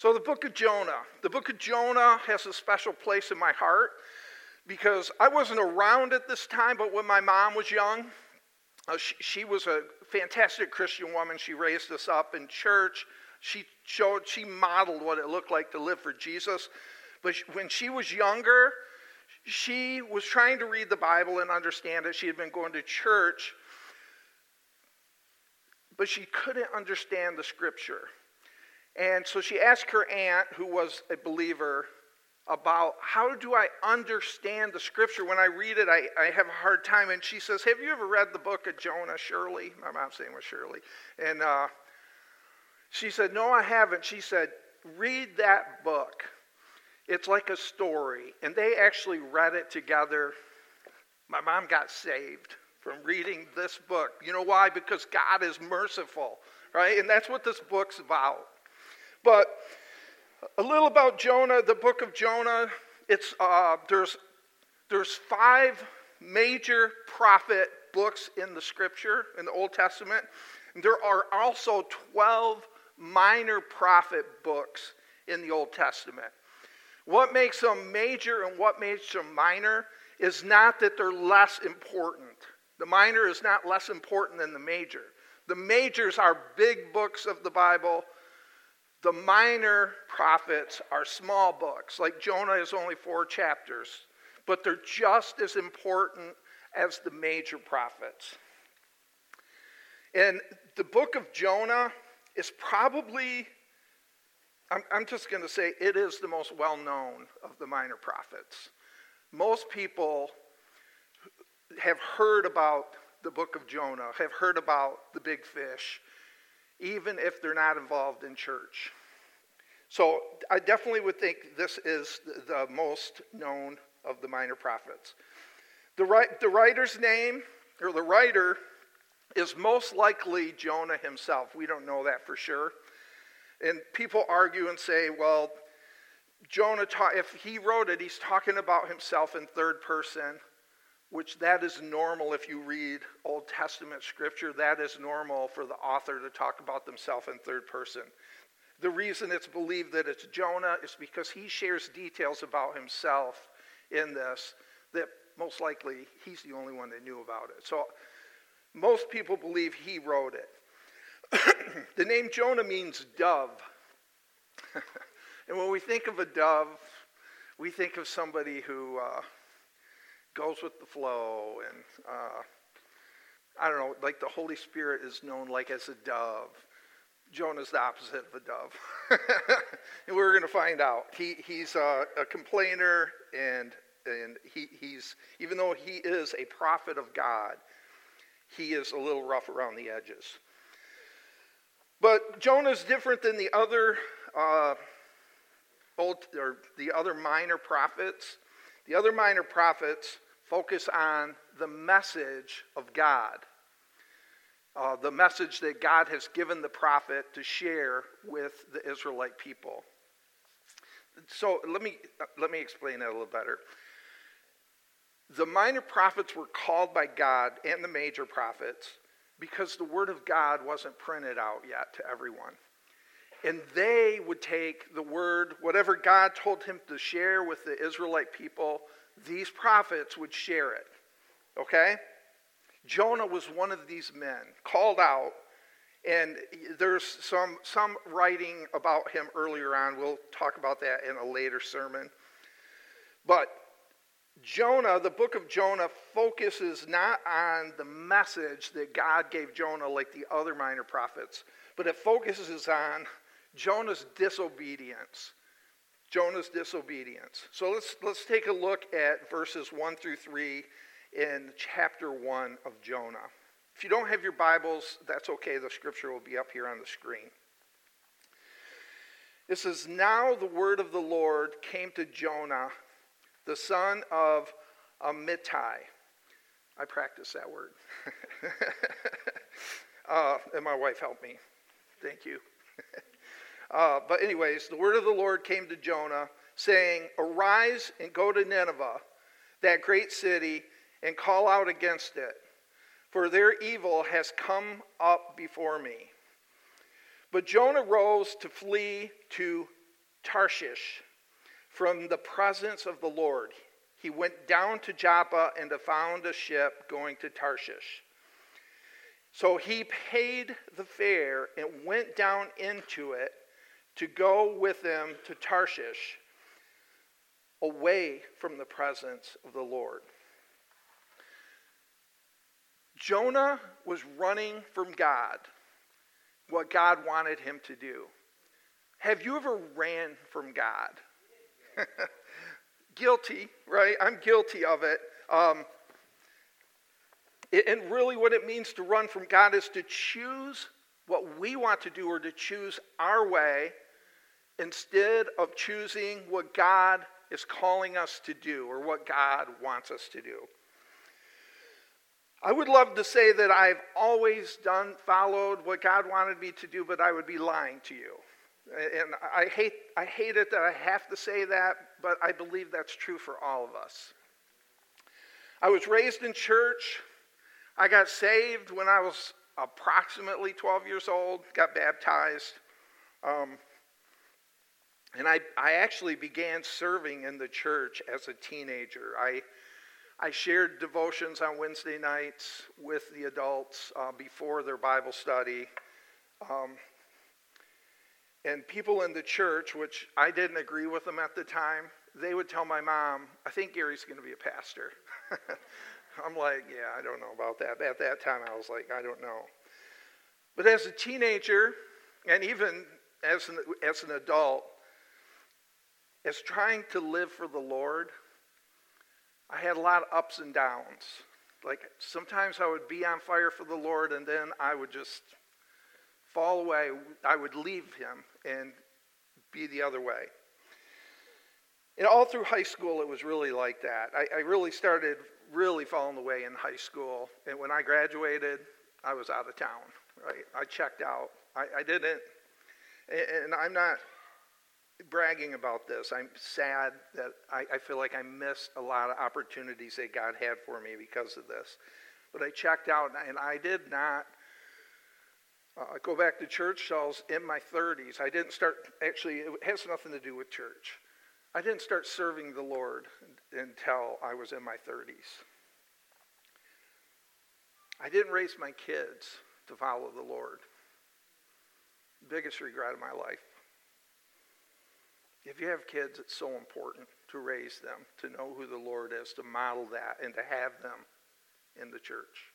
So the book of Jonah has a special place in my heart because I wasn't around at this time, but when my mom was young, she was a fantastic Christian woman. She raised us up in church. She modeled what it looked like to live for Jesus. But when she was younger, she was trying to read the Bible and understand it. She had been going to church, but she couldn't understand the scripture. And so she asked her aunt, who was a believer, about how do I understand the scripture? When I read it, I have a hard time. And she says, have you ever read the book of Jonah, Shirley? My mom's name was Shirley. And she said, no, I haven't. She said, read that book. It's like a story. And they actually read it together. My mom got saved from reading this book. You know why? Because God is merciful, right? And that's what this book's about. But a little about Jonah, the book of Jonah. It's there's 5 major prophet books in the scripture, in the Old Testament. And there are also 12 minor prophet books in the Old Testament. What makes them major and what makes them minor is not that they're less important. The minor is not less important than the major. The majors are big books of the Bible. The minor prophets are small books. Like Jonah is only 4 chapters. But they're just as important as the major prophets. And the book of Jonah is probably, I'm just going to say, it is the most well-known of the minor prophets. Most people have heard about the book of Jonah, have heard about the big fish, even if they're not involved in church. So I definitely would think this is the most known of the minor prophets. The writer's name, or the writer, is most likely Jonah himself. We don't know that for sure. And people argue and say, well, Jonah, if he wrote it, he's talking about himself in third person, which that is normal if you read Old Testament scripture. That is normal for the author to talk about themselves in third person. The reason it's believed that it's Jonah is because he shares details about himself in this that most likely he's the only one that knew about it. So most people believe he wrote it. The name Jonah means dove. And when we think of a dove, we think of somebody who goes with the flow, and I don't know, like the Holy Spirit is known like as a dove. Jonah's the opposite of a dove. And we're going to find out. He's a complainer, and he's, even though he is a prophet of God, he is a little rough around the edges. But Jonah's different than the other minor prophets. The other minor prophets focus on the message of God, the message that God has given the prophet to share with the Israelite people. So let me explain that a little better. The minor prophets were called by God, and the major prophets, because the word of God wasn't printed out yet to everyone. And they would take the word, whatever God told him to share with the Israelite people, these prophets would share it. Okay? Jonah was one of these men, called out, and there's some writing about him earlier on. We'll talk about that in a later sermon. But Jonah, the book of Jonah, focuses not on the message that God gave Jonah like the other minor prophets, but it focuses on Jonah's disobedience. Jonah's disobedience. So let's take a look at verses 1 through 3 in chapter 1 of Jonah. If you don't have your Bibles, that's okay. The scripture will be up here on the screen. It says, "Now the word of the Lord came to Jonah, the son of Amittai." I practice that word. And my wife helped me. Thank you. But anyways, the word of the Lord came to Jonah, saying, "Arise and go to Nineveh, that great city, and call out against it, for their evil has come up before me." But Jonah rose to flee to Tarshish from the presence of the Lord. He went down to Joppa and found a ship going to Tarshish. So he paid the fare and went down into it to go with them to Tarshish, away from the presence of the Lord. Jonah was running from God, what God wanted him to do. Have you ever ran from God? Guilty, right? I'm guilty of it. And really what it means to run from God is to choose what we want to do, or to choose our way instead of choosing what God is calling us to do, or what God wants us to do. I would love to say that I've always followed what God wanted me to do, but I would be lying to you. And I hate it that I have to say that, but I believe that's true for all of us. I was raised in church. I got saved when I was approximately 12 years old, got baptized. And I actually began serving in the church as a teenager. I shared devotions on Wednesday nights with the adults before their Bible study. And people in the church, which I didn't agree with them at the time, they would tell my mom, I think Gary's going to be a pastor. I'm like, yeah, I don't know about that. At that time, I was like, I don't know. But as a teenager, and even as an adult, as trying to live for the Lord, I had a lot of ups and downs. Like sometimes I would be on fire for the Lord, and then I would just fall away. I would leave him and be the other way. And all through high school, it was really like that. I really started falling away in high school. And when I graduated, I was out of town. Right? I checked out. I didn't. And I'm not bragging about this. I'm sad that I feel like I missed a lot of opportunities that God had for me because of this. But I checked out, and I did not go back to church till I was in my 30s. I didn't start, actually, it has nothing to do with church. I didn't start serving the Lord until I was in my 30s. I didn't raise my kids to follow the Lord. Biggest regret of my life. If you have kids, it's so important to raise them, to know who the Lord is, to model that, and to have them in the church.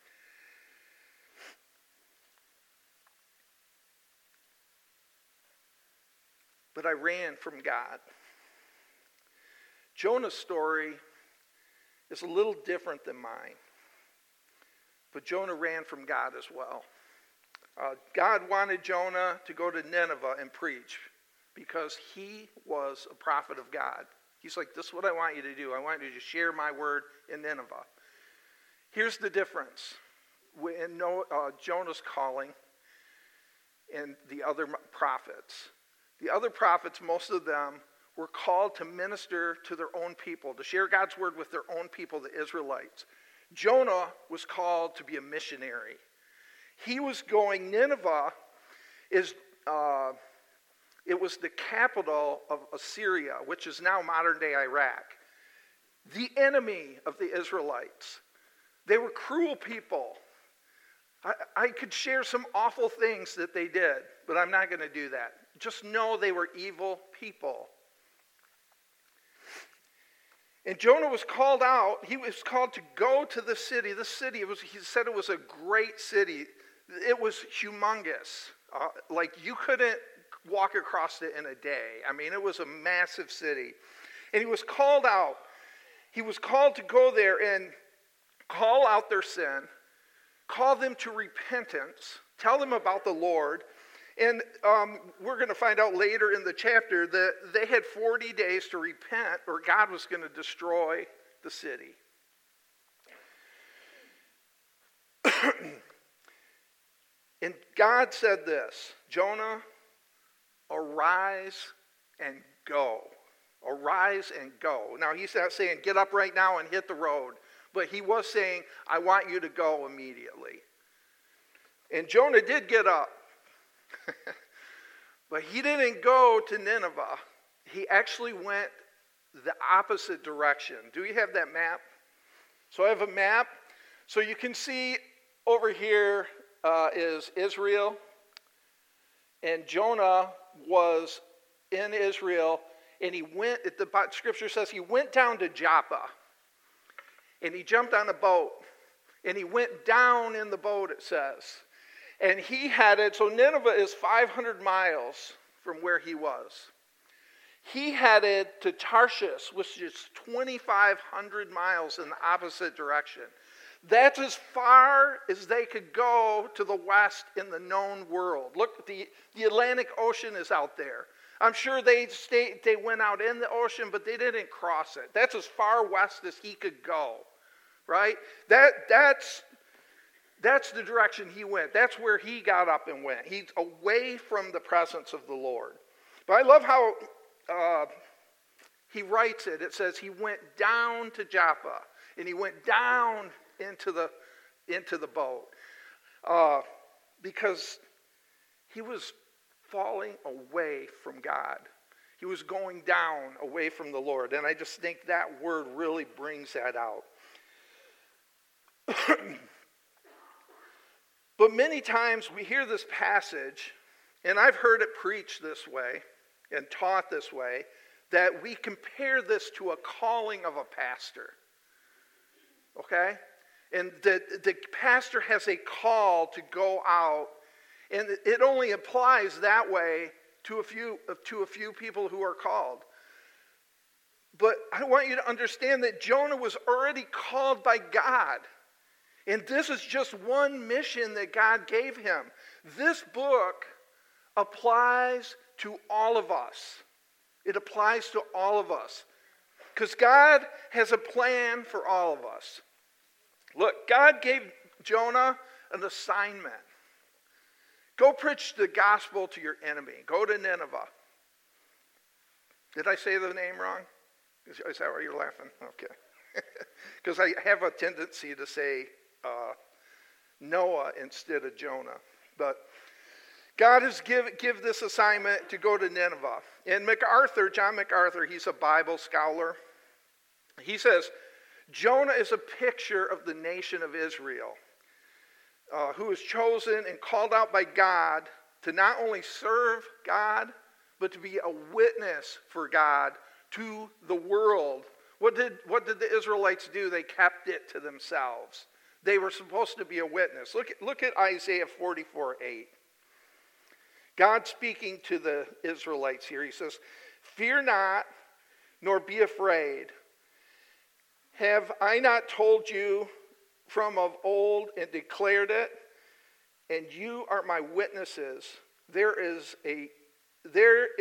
But I ran from God. Jonah's story is a little different than mine. But Jonah ran from God as well. God wanted Jonah to go to Nineveh and preach because he was a prophet of God. He's like, this is what I want you to do. I want you to share my word in Nineveh. Here's the difference in Jonah's calling and the other prophets. The other prophets, most of them, were called to minister to their own people, to share God's word with their own people, the Israelites. Jonah was called to be a missionary. He was going, Nineveh it was the capital of Assyria, which is now modern-day Iraq. The enemy of the Israelites. They were cruel people. I could share some awful things that they did, but I'm not going to do that. Just know they were evil people. And Jonah was called out. He was called to go to the city. The city, he said it was a great city. It was humongous. Like you couldn't walk across it in a day. I mean, it was a massive city. And he was called out. He was called to go there and call out their sin, call them to repentance, tell them about the Lord. And we're going to find out later in the chapter that they had 40 days to repent or God was going to destroy the city. And God said this, Jonah, arise and go. Arise and go. Now, he's not saying get up right now and hit the road, but he was saying, I want you to go immediately. And Jonah did get up. But he didn't go to Nineveh. He actually went the opposite direction. Do you have that map? So I have a map. So you can see over here is Israel. And Jonah was in Israel. And he went, the scripture says, he went down to Joppa. And he jumped on a boat. And he went down in the boat, it says. And he headed, so Nineveh is 500 miles from where he was. He headed to Tarshish, which is 2,500 miles in the opposite direction. That's as far as they could go to the west in the known world. Look, the Atlantic Ocean is out there. I'm sure they went out in the ocean, but they didn't cross it. That's as far west as he could go, right? That's the direction he went. That's where he got up and went. He's away from the presence of the Lord. But I love how he writes it. It says he went down to Joppa, and he went down into the boat because he was falling away from God. He was going down away from the Lord. And I just think that word really brings that out. But many times we hear this passage, and I've heard it preached this way and taught this way, that we compare this to a calling of a pastor. Okay? And the pastor has a call to go out, and it only applies that way to a few people who are called. But I want you to understand that Jonah was already called by God. And this is just one mission that God gave him. This book applies to all of us. It applies to all of us. Because God has a plan for all of us. Look, God gave Jonah an assignment. Go preach the gospel to your enemy. Go to Nineveh. Did I say the name wrong? Is that why you're laughing? Okay. Because I have a tendency to say Noah instead of Jonah. But God has give this assignment to go to Nineveh. And John MacArthur, he's a Bible scholar. He says, Jonah is a picture of the nation of Israel, who was chosen and called out by God to not only serve God, but to be a witness for God to the world. What did the Israelites do? They kept it to themselves. They were supposed to be a witness. Look at Isaiah 44:8. God speaking to the Israelites here. He says, "Fear not, nor be afraid. Have I not told you from of old and declared it? And you are my witnesses. Is there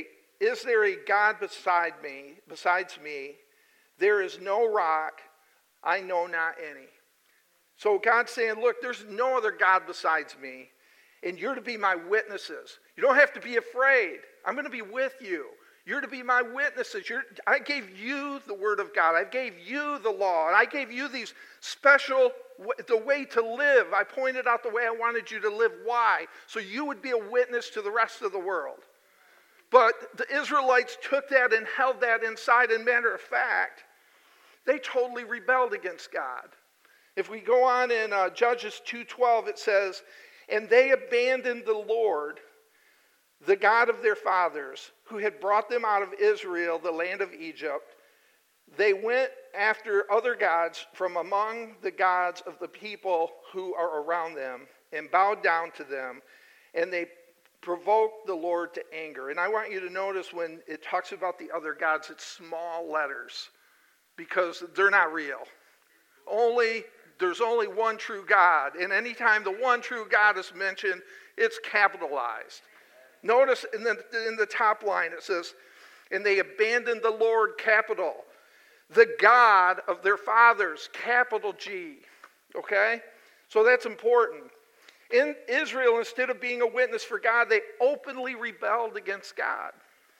a God besides me? There is no rock, I know not any." So God's saying, look, there's no other God besides me, and you're to be my witnesses. You don't have to be afraid. I'm going to be with you. You're to be my witnesses. I gave you the word of God. I gave you the law, and I gave you these special, the way to live. I pointed out the way I wanted you to live. Why? So you would be a witness to the rest of the world. But the Israelites took that and held that inside, and matter of fact, they totally rebelled against God. If we go on in Judges 2:12, it says, "And they abandoned the Lord, the God of their fathers, who had brought them out of Israel, the land of Egypt. They went after other gods from among the gods of the people who are around them, and bowed down to them, and they provoked the Lord to anger." And I want you to notice when it talks about the other gods, it's small letters, because they're not real. There's only one true God. And anytime the one true God is mentioned, it's capitalized. Notice in the top line it says, "And they abandoned the Lord," capital, "the God of their fathers," capital G. Okay? So that's important. In Israel, instead of being a witness for God, they openly rebelled against God.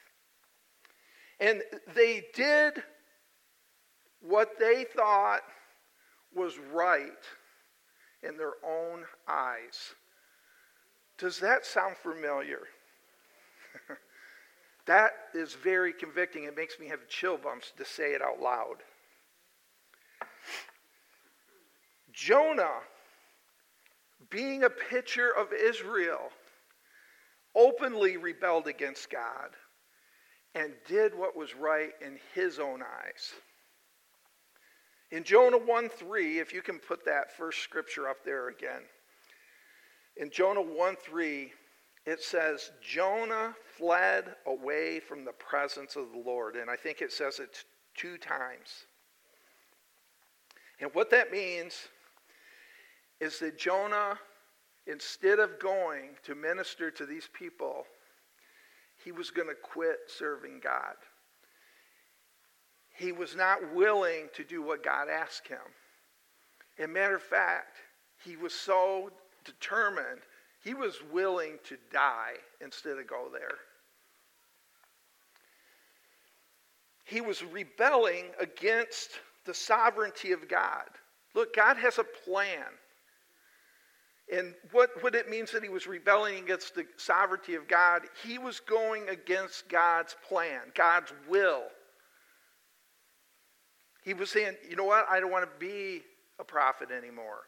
And they did what they thought was right in their own eyes. Does that sound familiar? That is very convicting. It makes me have chill bumps to say it out loud. Jonah, being a picture of Israel, openly rebelled against God and did what was right in his own eyes. In Jonah 1:3, if you can put that first scripture up there again. In Jonah 1:3, it says, Jonah fled away from the presence of the Lord. And I think it says it 2 times. And what that means is that Jonah, instead of going to minister to these people, he was going to quit serving God. He was not willing to do what God asked him. As a matter of fact, he was so determined, he was willing to die instead of go there. He was rebelling against the sovereignty of God. Look, God has a plan. And what it means that he was rebelling against the sovereignty of God, he was going against God's plan, God's will. He was saying, you know what, I don't want to be a prophet anymore.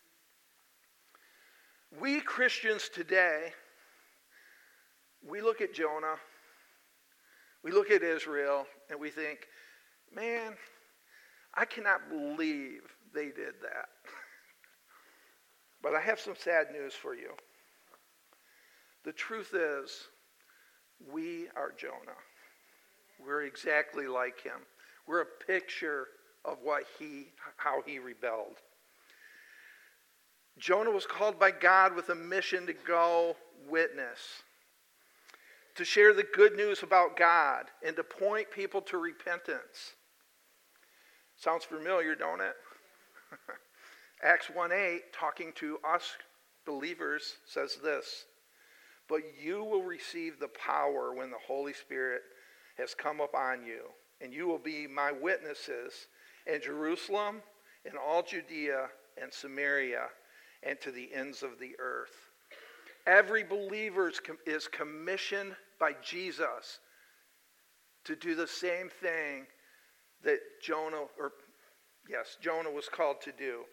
We Christians today, we look at Jonah, we look at Israel, and we think, man, I cannot believe they did that. But I have some sad news for you. The truth is, we are Jonah. We're exactly like him. We're a picture of how he rebelled. Jonah was called by God with a mission to go witness, to share the good news about God, and to point people to repentance. Sounds familiar, don't it? Acts 1:8, talking to us believers, says this, but you will receive the power when the Holy Spirit has come upon you, and you will be my witnesses in Jerusalem, in all Judea and Samaria, and to the ends of the earth. Every believer is commissioned by Jesus to do the same thing that Jonah was called to do.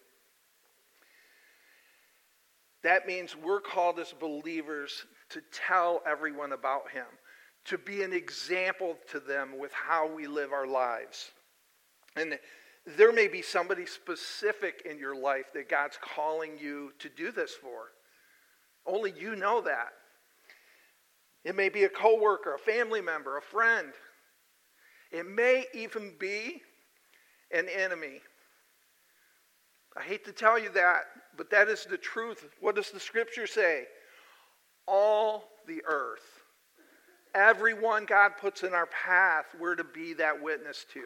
That means we're called as believers to tell everyone about him, to be an example to them with how we live our lives. And there may be somebody specific in your life that God's calling you to do this for. Only you know that. It may be a coworker, a family member, a friend. It may even be an enemy. I hate to tell you that, but that is the truth. What does the scripture say? All the earth. Everyone God puts in our path, we're to be that witness to.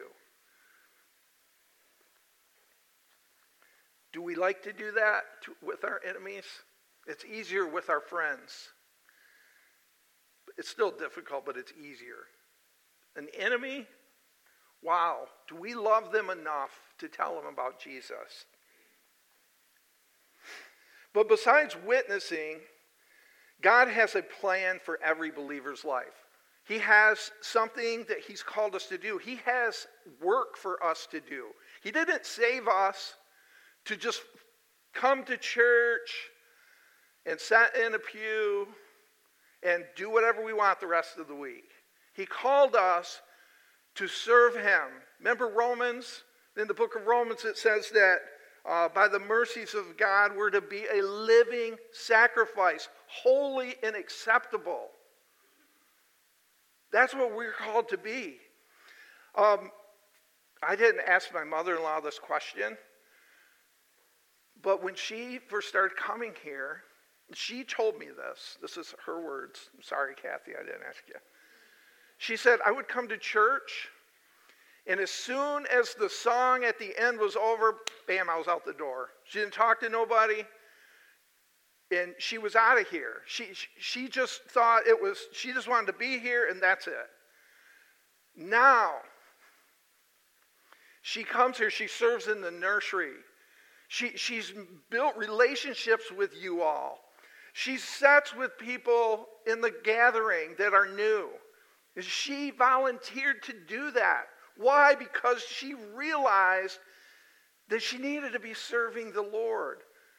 Do we like to do that with our enemies? It's easier with our friends. It's still difficult, but it's easier. An enemy? Wow. Do we love them enough to tell them about Jesus? But besides witnessing, God has a plan for every believer's life. He has something that he's called us to do. He has work for us to do. He didn't save us to just come to church and sit in a pew and do whatever we want the rest of the week. He called us to serve him. Remember Romans? In the book of Romans it says that by the mercies of God we're to be a living sacrifice, holy and acceptable. That's what we're called to be. I didn't ask my mother-in-law this question, but when she first started coming here, she told me this. This is her words. I'm sorry, Kathy, I didn't ask you. She said, I would come to church, and as soon as the song at the end was over, bam, I was out the door. She didn't talk to nobody, and she was out of here. She just thought she just wanted to be here, and that's it. Now, she comes here, she serves in the nursery. She's built relationships with you all. She sits with people in the gathering that are new. She volunteered to do that. Why? Because she realized that she needed to be serving the Lord.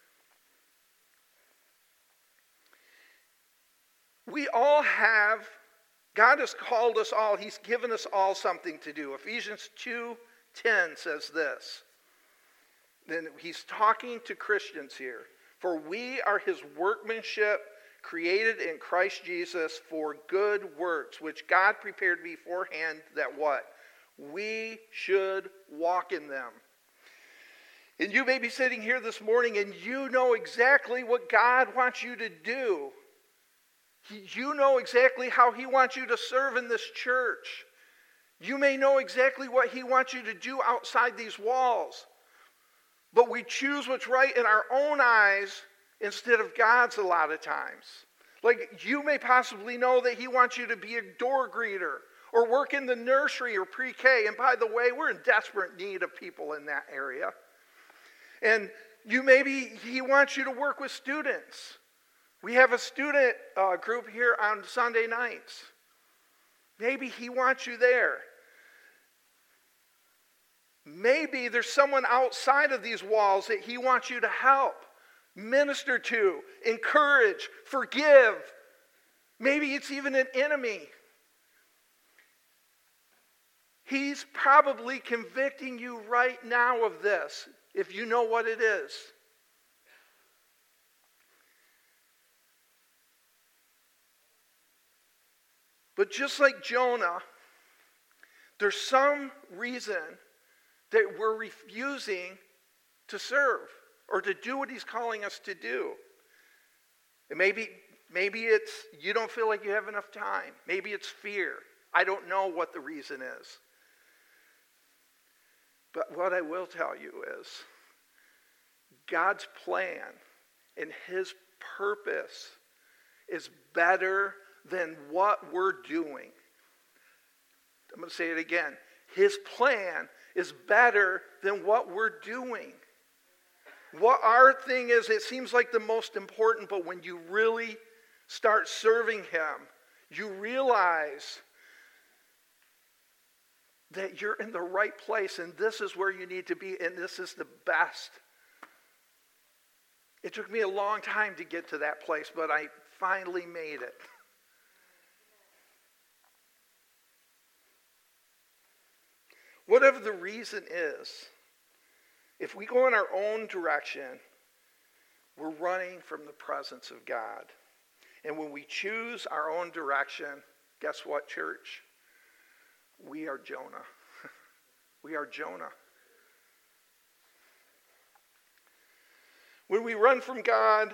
We all have, God has called us all. He's given us all something to do. Ephesians 2:10 says this. Then he's talking to Christians here. For we are his workmanship, created in Christ Jesus for good works, which God prepared beforehand that what? We should walk in them. And you may be sitting here this morning and you know exactly what God wants you to do. You know exactly how he wants you to serve in this church. You may know exactly what he wants you to do outside these walls. But we choose what's right in our own eyes instead of God's a lot of times. Like you may possibly know that he wants you to be a door greeter or work in the nursery or pre-K. And by the way, we're in desperate need of people in that area. And he wants you to work with students. We have a student group here on Sunday nights. Maybe he wants you there. Maybe there's someone outside of these walls that he wants you to help, minister to, encourage, forgive. Maybe it's even an enemy. He's probably convicting you right now of this, if you know what it is. But just like Jonah, there's some reason that we're refusing to serve or to do what he's calling us to do. And maybe it's you don't feel like you have enough time. Maybe it's fear. I don't know what the reason is. But what I will tell you is God's plan and his purpose is better than what we're doing. I'm going to say it again. His plan is better than what we're doing. What our thing is, it seems like the most important, but when you really start serving him, you realize that you're in the right place and this is where you need to be and this is the best. It took me a long time to get to that place, but I finally made it. Whatever the reason is, if we go in our own direction, we're running from the presence of God. And when we choose our own direction, guess what, church? We are Jonah. We are Jonah. When we run from God,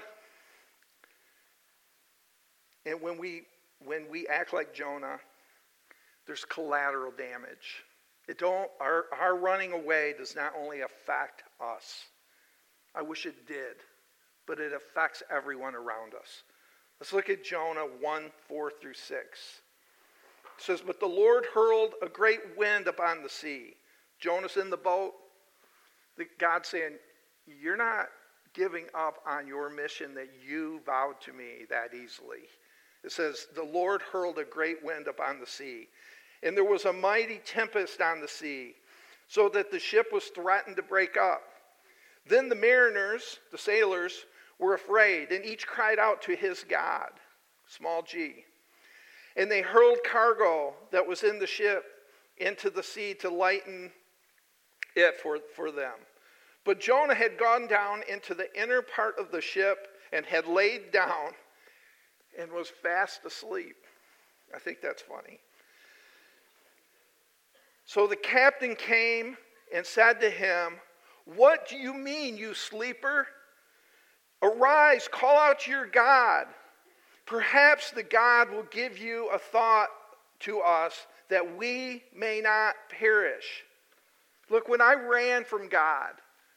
and when we act like Jonah, there's collateral damage. Our running away does not only affect us. I wish it did, but it affects everyone around us. Let's look at Jonah 1:4-6. It says, but the Lord hurled a great wind upon the sea. Jonah's in the boat. God's saying, you're not giving up on your mission that you vowed to me that easily. It says, the Lord hurled a great wind upon the sea. And there was a mighty tempest on the sea, so that the ship was threatened to break up. Then the mariners, the sailors, were afraid, and each cried out to his God, small g. And they hurled cargo that was in the ship into the sea to lighten it for them. But Jonah had gone down into the inner part of the ship and had laid down and was fast asleep. I think that's funny. So the captain came and said to him, what do you mean, you sleeper? Arise, call out to your God. Perhaps the God will give you a thought to us that we may not perish. Look, when I ran from God,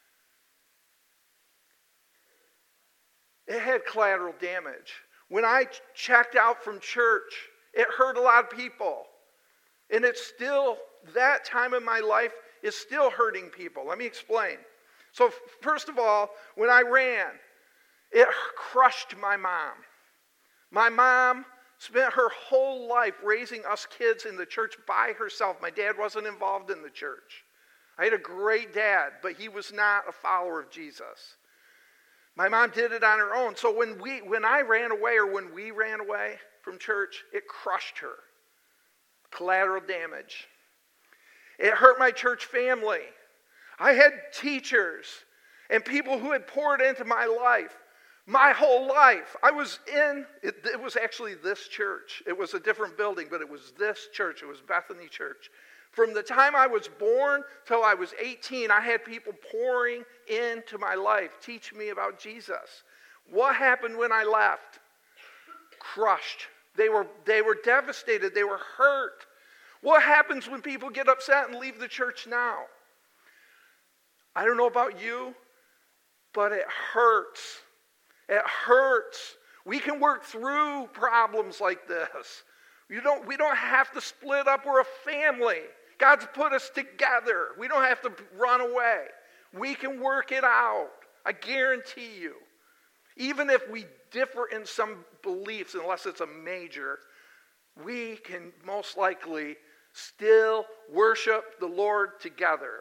it had collateral damage. When I checked out from church, it hurt a lot of people. And it's still, that time in my life is still hurting people. Let me explain. So first of all, when I ran, It crushed my mom. My mom spent her whole life raising us kids in the church by herself. My dad wasn't involved in the church. I had a great dad, but he was not a follower of Jesus. My mom did it on her own. So when I ran away, or when we ran away from church, it crushed her. Collateral damage. It hurt my church family. I had teachers and people who had poured into my life. My whole life. I was in, it was actually this church. It was a different building, but it was this church. It was Bethany Church. From the time I was born till I was 18, I had people pouring into my life, teaching me about Jesus. What happened when I left? Crushed. They were devastated. They were hurt. What happens when people get upset and leave the church now? I don't know about you, but it hurts. It hurts. We can work through problems like this. We don't have to split up. We're a family. God's put us together. We don't have to run away. We can work it out. I guarantee you. Even if we differ in some beliefs, unless it's a major, we can most likely still worship the Lord together.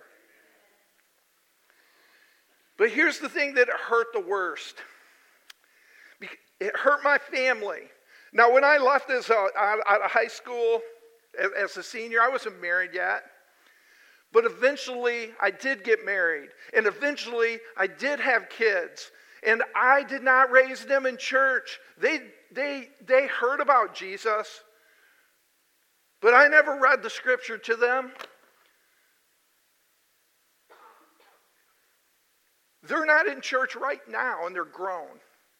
But here's the thing that hurt the worst. It hurt my family. Now, when I left out of high school as a senior, I wasn't married yet. But eventually, I did get married. And eventually, I did have kids. And I did not raise them in church. They heard about Jesus. But I never read the scripture to them. They're not in church right now, and they're grown.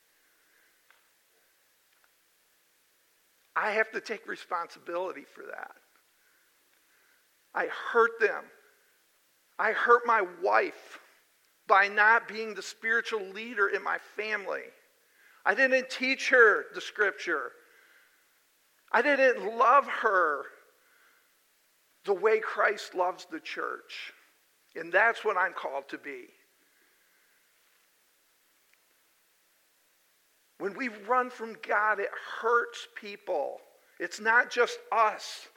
I have to take responsibility for that. I hurt them. I hurt my wife by not being the spiritual leader in my family. I didn't teach her the scripture. I didn't love her the way Christ loves the church. And that's what I'm called to be. When we run from God, it hurts people. It's not just us.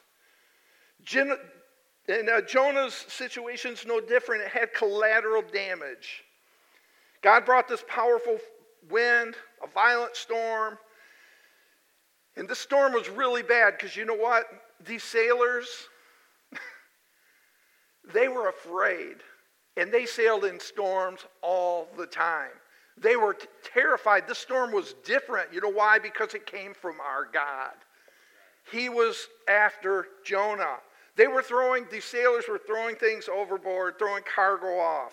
Jonah's situation's no different. It had collateral damage. God brought this powerful wind, a violent storm. And this storm was really bad because you know what? These sailors, they were afraid. And they sailed in storms all the time. They were terrified. This storm was different. You know why? Because it came from our God. He was after Jonah. These sailors were throwing things overboard, throwing cargo off.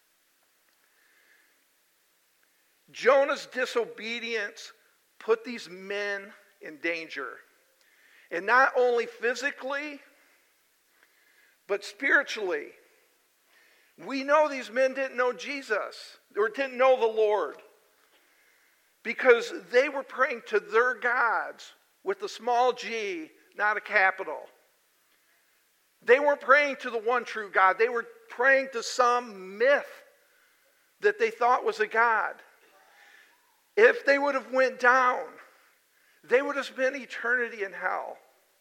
Jonah's disobedience put these men in danger. And not only physically, but spiritually. We know these men didn't know Jesus or didn't know the Lord because they were praying to their gods with a small g, not a capital. They weren't praying to the one true God. They were praying to some myth that they thought was a God. If they would have went down, they would have spent eternity in hell.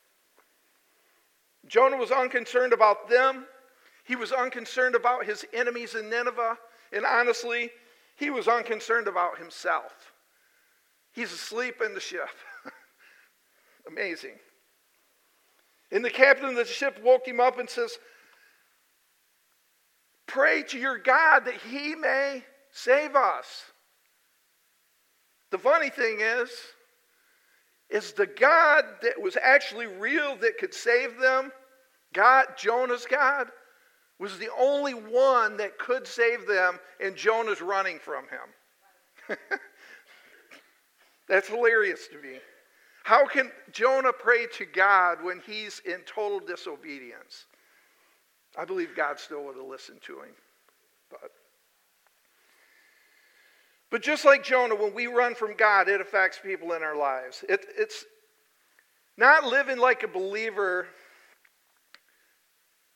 Jonah was unconcerned about them. He was unconcerned about his enemies in Nineveh. And honestly, he was unconcerned about himself. He's asleep in the ship. Amazing. And the captain of the ship woke him up and says, "Pray to your God that he may save us." The funny thing is the God that was actually real that could save them, God, Jonah's God, was the only one that could save them, and Jonah's running from him. That's hilarious to me. How can Jonah pray to God when he's in total disobedience? I believe God still would have listened to him. But just like Jonah, when we run from God, it affects people in our lives. It's not living like a believer.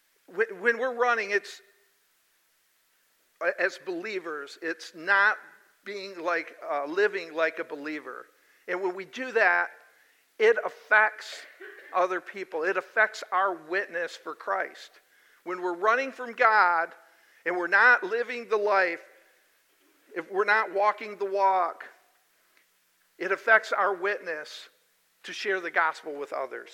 When we're running, it's as believers, it's not living like a believer. And when we do that, it affects other people. It affects our witness for Christ. When we're running from God and we're not living the life, if we're not walking the walk, it affects our witness to share the gospel with others.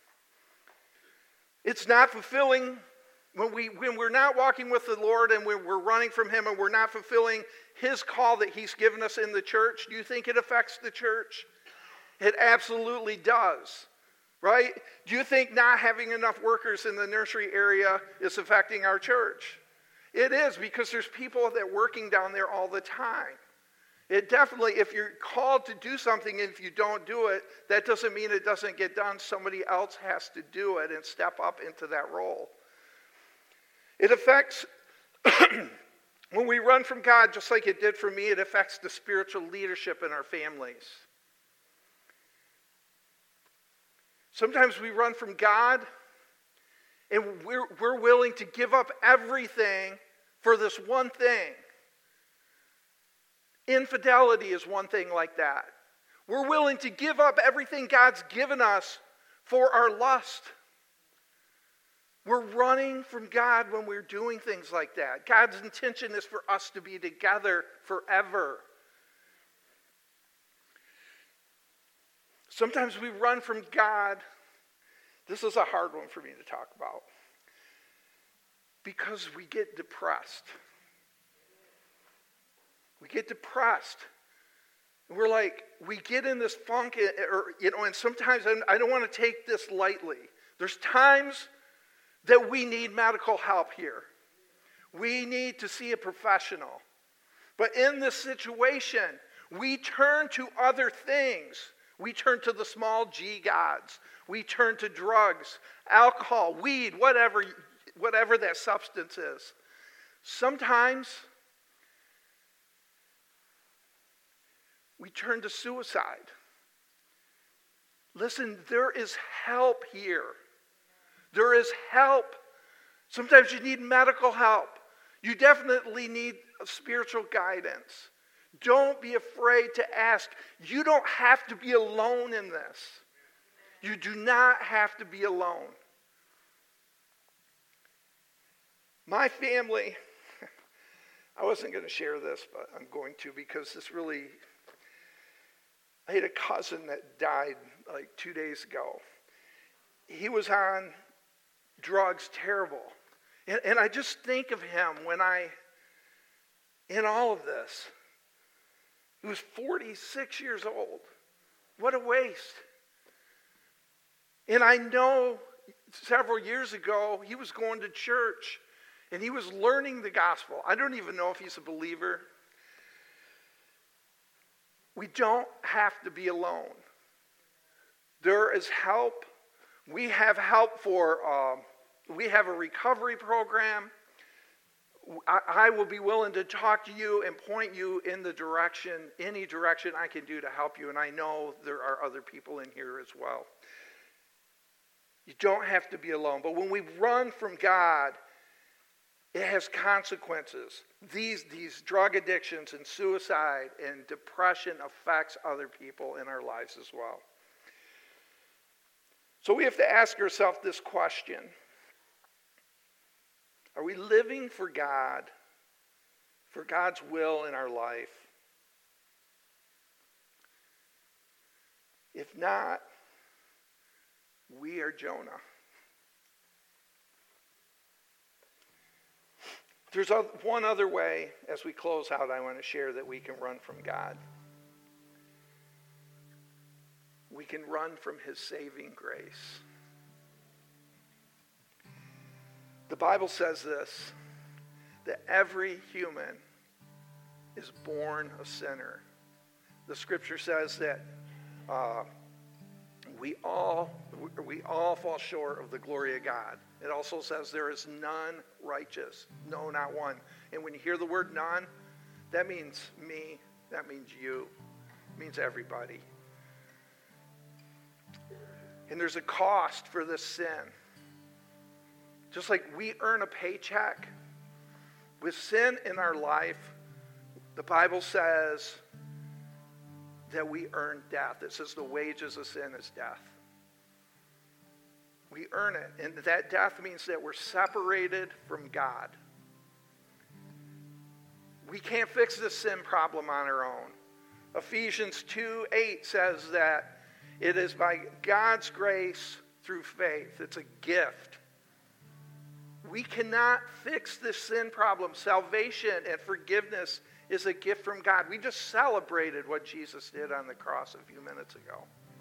It's not fulfilling when we're not walking with the Lord and when we're running from Him and we're not fulfilling His call that He's given us in the church. Do you think it affects the church? It absolutely does, right? Do you think not having enough workers in the nursery area is affecting our church? It is, because there's people that are working down there all the time. It definitely, if you're called to do something and if you don't do it, that doesn't mean it doesn't get done. Somebody else has to do it and step up into that role. It affects, when we run from God, just like it did for me, it affects the spiritual leadership in our families. Sometimes we run from God and we're willing to give up everything for this one thing. Infidelity is one thing like that. We're willing to give up everything God's given us for our lust. We're running from God when we're doing things like that. God's intention is for us to be together forever. Sometimes we run from God. This is a hard one for me to talk about. Because we get depressed. We get depressed. We're like, we get in this funk, and sometimes I don't want to take this lightly. There's times that we need medical help here. We need to see a professional. But in this situation, we turn to other things. We turn to the small G gods. We turn to drugs, alcohol, weed, whatever that substance is. Sometimes we turn to suicide. Listen, there is help here. There is help. Sometimes you need medical help. You definitely need spiritual guidance. Don't be afraid to ask. You don't have to be alone in this. You do not have to be alone. My family, I wasn't going to share this, but I'm going to because this really, I had a cousin that died like 2 days ago. He was on drugs, terrible. And I just think of him in all of this. He was 46 years old. What a waste. And I know several years ago, he was going to church and he was learning the gospel. I don't even know if he's a believer. We don't have to be alone. There is help. We have help we have a recovery program. I will be willing to talk to you and point you in any direction I can do to help you. And I know there are other people in here as well. You don't have to be alone. But when we run from God, it has consequences. These drug addictions and suicide and depression affects other people in our lives as well. So we have to ask ourselves this question. Are we living for God, for God's will in our life? If not, we are Jonah. There's one other way, as we close out, I want to share that we can run from God. We can run from His saving grace. The Bible says this, that every human is born a sinner. The Scripture says that we all fall short of the glory of God. It also says there is none righteous, no, not one. And when you hear the word none, that means me, that means you, it means everybody. And there's a cost for this sin. Just like we earn a paycheck, with sin in our life, The Bible says that we earn death. It says the wages of sin is death. We earn it. And that death means that we're separated from God. We can't fix this sin problem on our own. Ephesians 2:8 says that it is by God's grace through faith. It's a gift. We cannot fix this sin problem. Salvation and forgiveness is a gift from God. We just celebrated what Jesus did on the cross a few minutes ago.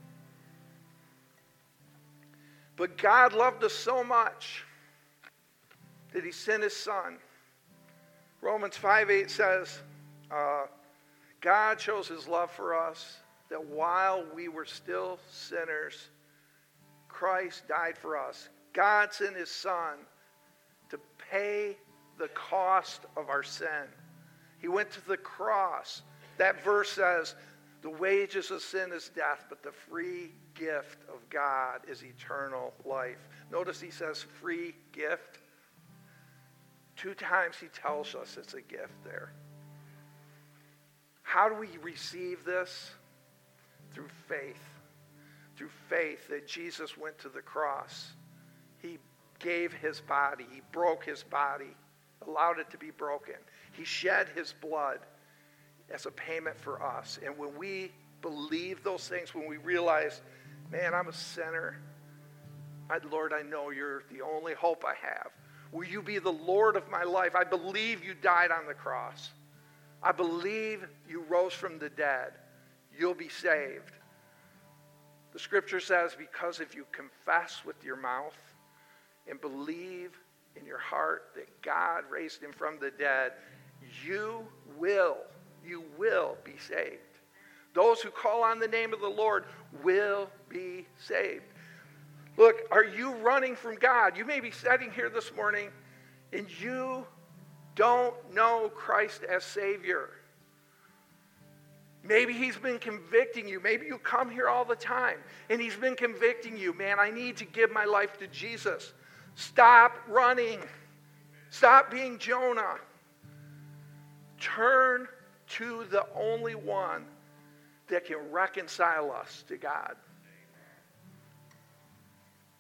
But God loved us so much that he sent his son. Romans 5:8 says, God shows his love for us, that while we were still sinners, Christ died for us. God sent his son to pay the cost of our sin. He went to the cross. That verse says, the wages of sin is death, but the free gift of God is eternal life. Notice he says free gift. 2 times he tells us it's a gift there. How do we receive this? Through faith. Through faith that Jesus went to the cross. He gave his body. He broke his body. Allowed it to be broken. He shed his blood as a payment for us. And when we believe those things, when we realize, man, I'm a sinner. Lord, I know you're the only hope I have. Will you be the Lord of my life? I believe you died on the cross. I believe you rose from the dead. You'll be saved. The scripture says, because if you confess with your mouth and believe in your heart that God raised him from the dead, you will be saved. Those who call on the name of the Lord will be saved. Look, are you running from God? You may be sitting here this morning and you don't know Christ as Savior. Maybe he's been convicting you. Maybe you come here all the time and he's been convicting you. Man, I need to give my life to Jesus. Stop running. Stop being Jonah. Turn to the only one that can reconcile us to God.